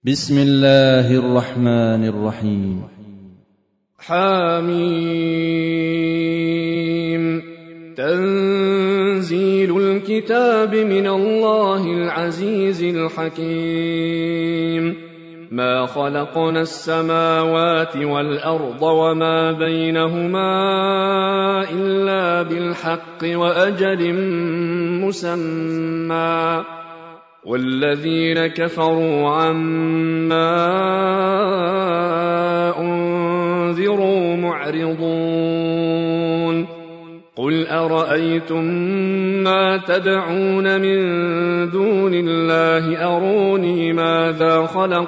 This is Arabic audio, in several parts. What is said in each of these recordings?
بسم الله الرحمن الرحيم. حميم. تنزيل الكتاب من الله العزيز الحكيم. ما خلقنا السماوات والأرض وما بينهما إلا بالحق وأجل مسمى، والذين كفروا عما أنذروا معرضون. قل أرأيتم ما تدعون من دون الله أروني ماذا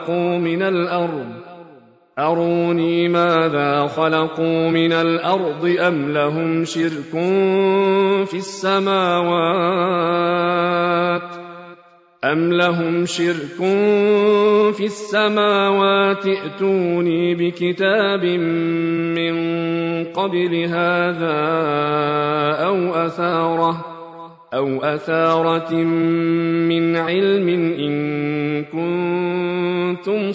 خلقوا من الأرض أم لهم شرك في السماوات ائتوني بكتاب من قبل هذا أو أثارة من علم إن كنتم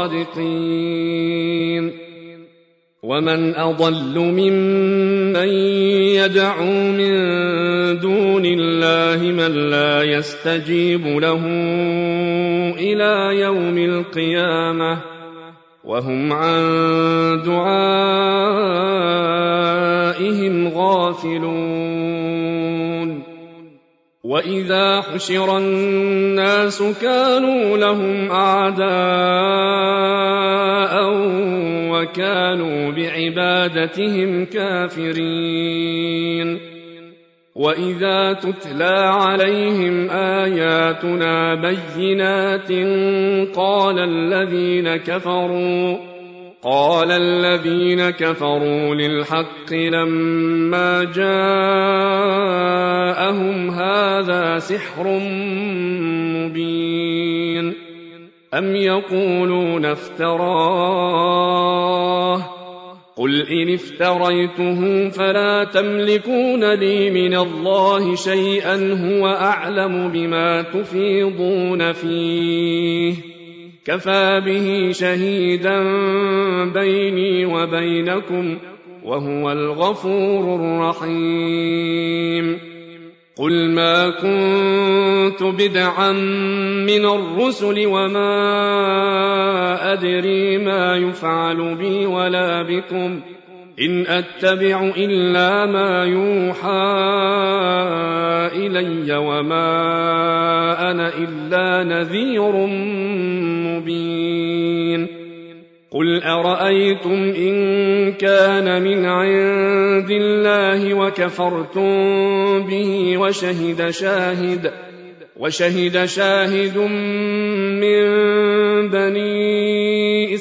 صادقين. ومن أضل ممن يدعو من دون الله من لا يستجيب له إلى يوم القيامة وهم عن دعائهم غافلون. وإذا حشر الناس كانوا لهم أعداء وكانوا بعبادتهم كافرين. وإذا تتلى عليهم آياتنا بينات قال الذين كفروا للحق لما جاءهم هذا سحر مبين. أم يقولون افتراه قل إن افتريته فلا تملكون لي من الله شيئا هو أعلم بما تفيضون فيه كفى به شهيدا بيني وبينكم وهو الغفور الرحيم. قل ما كنت بدعا من الرسل وما أدري ما يفعل بي ولا بكم إن أتبع إلا ما يوحى إلي وما أنا إلا نذير مبين. قل أرأيتم إن كان من عند الله وكفرتم به وشهد شاهد من بني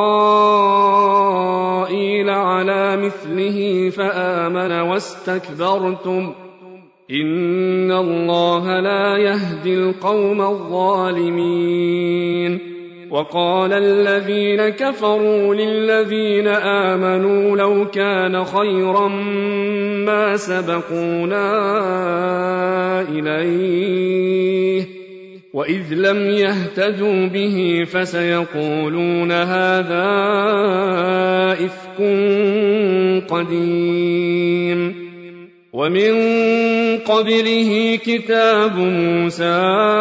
إسرائيل على مثله فآمن واستكبرتم إن الله لا يهدي القوم الظالمين. وقال الذين كفروا للذين آمنوا لو كان خيرا ما سبقونا إليه وإذ لم يهتدوا به فسيقولون هذا إفك قديم. ومن قبله كتاب موسى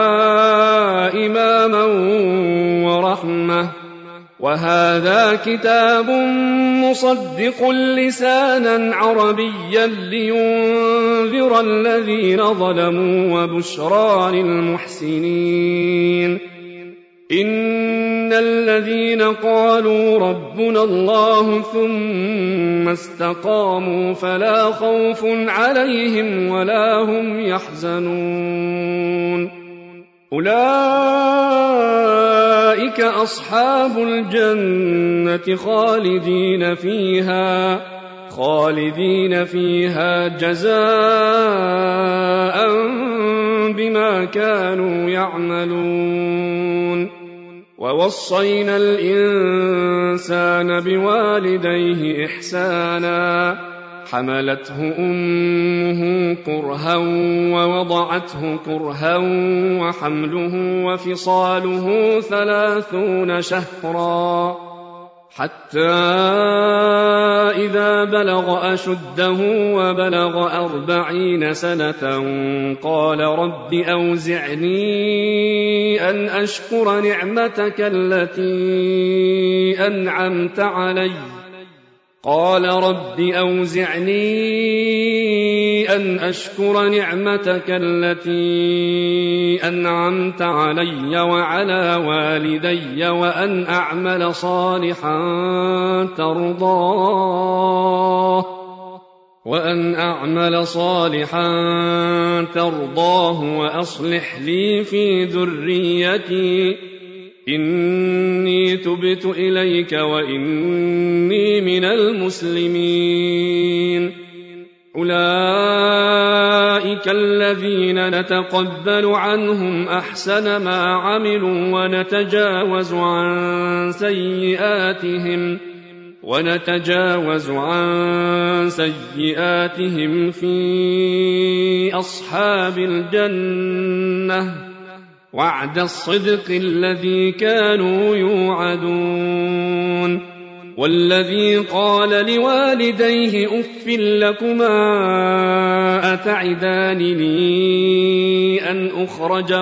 إماما ورحمة وهذا كتاب مصدق لسانا عربيا لينذر الذين ظلموا وبشرى للمحسنين. إن الذين قالوا ربنا الله ثم استقاموا فلا خوف عليهم ولا هم يحزنون. أولئك أصحاب الجنة خالدين فيها جزاء بما كانوا يعملون. ووصينا الإنسان بوالديه إحسانا حملته أمه كرها ووضعته كرها وحمله وفصاله 30 شهرا حتى إذا بلغ أشده وبلغ 40 سنة قال رب أوزعني أن أشكر نعمتك التي أنعمت علي قال رب أوزعني أن أشكر نعمتك التي أنعمت علي وعلى والدي وأن أعمل صالحا ترضاه وأصلح لي في ذريتي إني تبت إليك وإني من المسلمين أولئك الذين نتقبل عنهم أحسن ما عملوا ونتجاوز عن سيئاتهم في أصحاب الجنة وعد الصدق الذي كانوا يوعدون والذي قال لوالديه أف لكما أتعدانني أن أخرج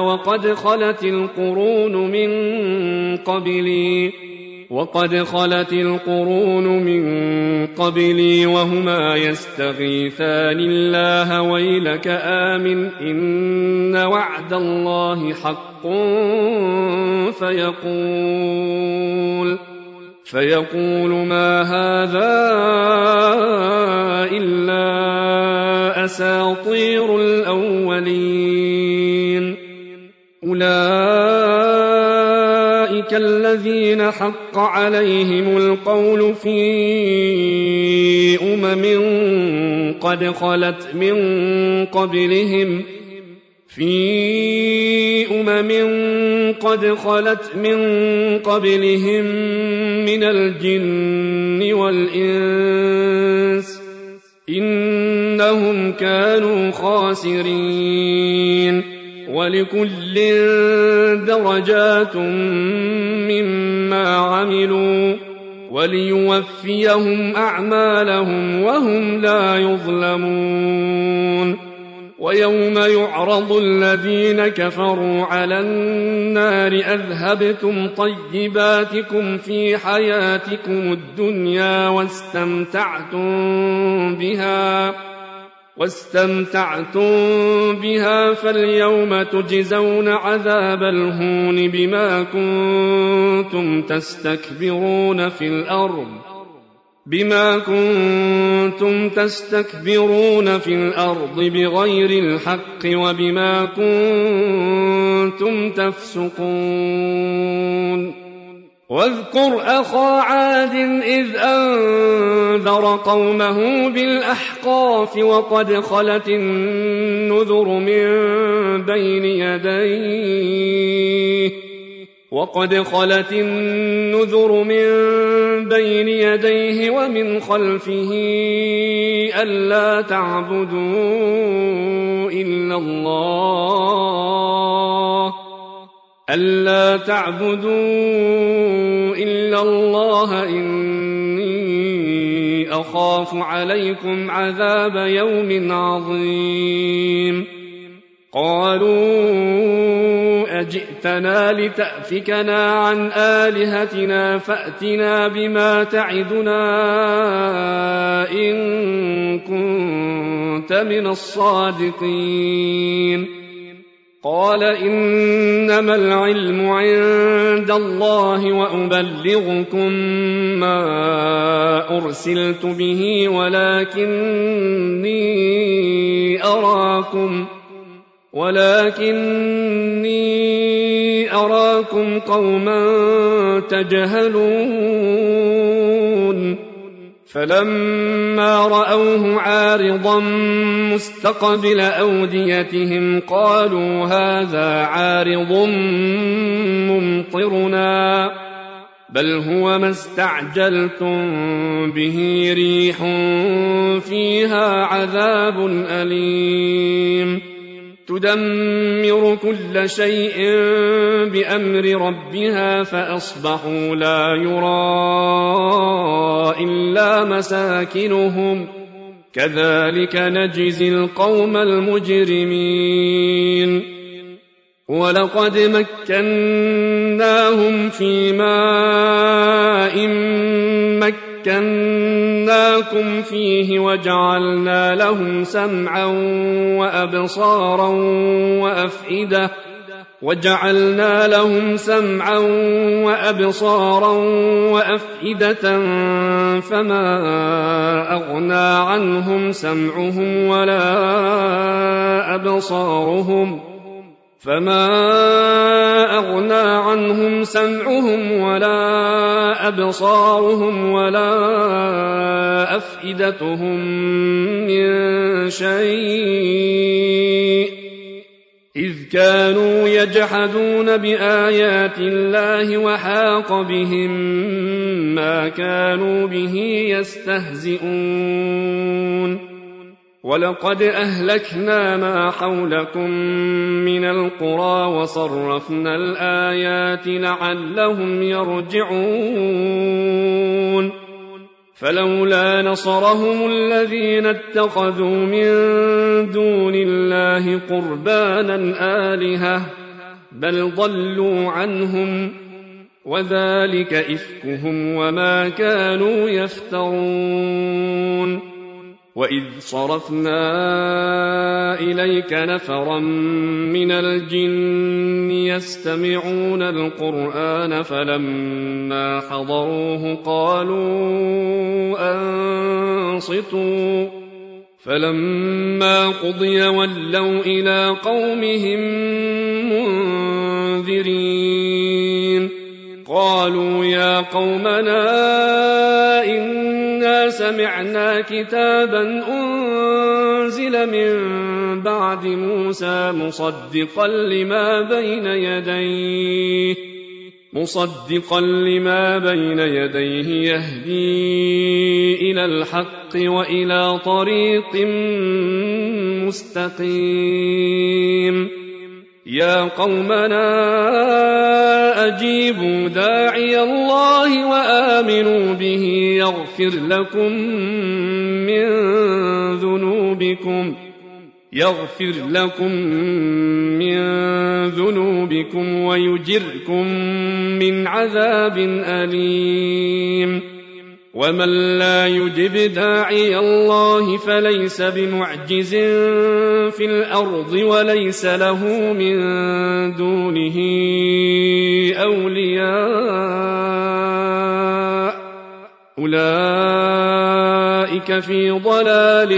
وقد خلت القرون من قبلي وهما يستغيثان الله ويلك آمن إن وعد الله حق فيقول ما هذا إلا أساطير الأولين أولئك الذين حق عليهم القول في قد خلت من قبلهم من الجن والإنس إنهم كانوا خاسرين ولكل درجات مما عملوا وليوفيهم أعمالهم وهم لا يظلمون ويوم يعرض الذين كفروا على النار أذهبتم طيباتكم في حياتكم الدنيا واستمتعتم بها فاليوم تجزون عذاب الهون بما كنتم تستكبرون في الأرض بغير الحق وبما كنتم تفسقون واذكر أخا عاد إذ أنذر قومه بالأحقاف وقد خلت النذر من بين يديه ومن خلفه ألا تعبدوا إلا الله إني أخاف عليكم عذاب يوم عظيم قالوا أجئتنا لتأفكنا عن آلهتنا فأتنا بما تعدنا إن كنت من الصادقين قال إنما العلم عند الله وأبلغكم ما أرسلت به ولكني أراكم قوما تجهلون فلما رأوه عارضا مستقبل أوديتهم قالوا هذا عارض ممطرنا بل هو ما استعجلتم به ريح فيها عذاب أليم تدمر كل شيء بأمر ربها فأصبحوا لا يرى إلا مساكنهم كذلك نجزي القوم المجرمين ولقد مكناهم في ماء مكناكم فيه وجعلنا لهم سمعا وأبصارا وأفئدة فما أغنى عنهم سمعهم ولا أبصارهم ولا أفئدتهم من شيء إذ كانوا يجحدون بآيات الله وحاق بهم ما كانوا به يستهزئون ولقد أهلكنا ما حولكم من القرى وصرفنا الآيات لعلهم يرجعون فلولا نصرهم الذين اتخذوا من دون الله قربانا آلهة بل ضلوا عنهم وذلك إفكهم وما كانوا يفترون وإذ صرفنا إليك نفرا من الجن يستمعون القرآن فلما حضروه قالوا أنصتوا فلما قضي ولوا إلى قومهم منذرين قالوا يا قومنا إنا سمعنا كتابا أنزل من بعد موسى مصدقا لما بين يديه يهدي إلى الحق وإلى طريق مستقيم يا قومنا أجيبوا داعي الله وآمنوا به يغفر لكم من ذنوبكم ويجركم من عذاب أليم ومن لا يجب داعي الله فليس بمعجز في الأرض وليس له من دونه أولياء أولئك في ضلال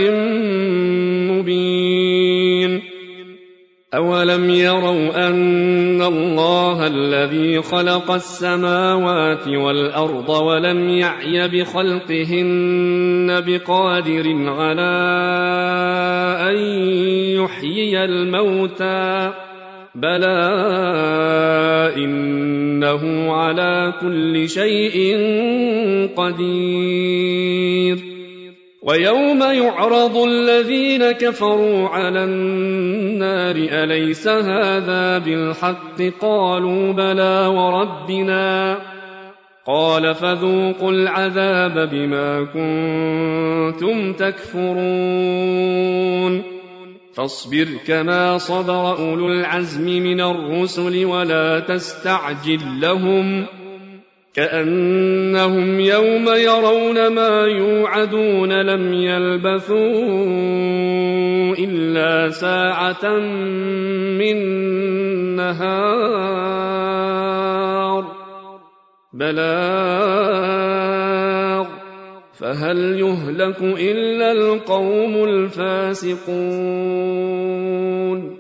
مبين أولم يروا أن الله الذي خلق السماوات والأرض ولم يعي بخلقهن بقادر على أن يحيي الموتى بلى إنه على كل شيء قدير ويوم يعرض الذين كفروا على النار أليس هذا بالحق قالوا بلى وربنا قال فذوقوا العذاب بما كنتم تكفرون فاصبر كما صبر أولو العزم من الرسل ولا تستعجل لهم كأنهم يوم يرون ما يوعدون لم يلبثوا إلا ساعة من نهار بلاغ فهل يهلك إلا القوم الفاسقون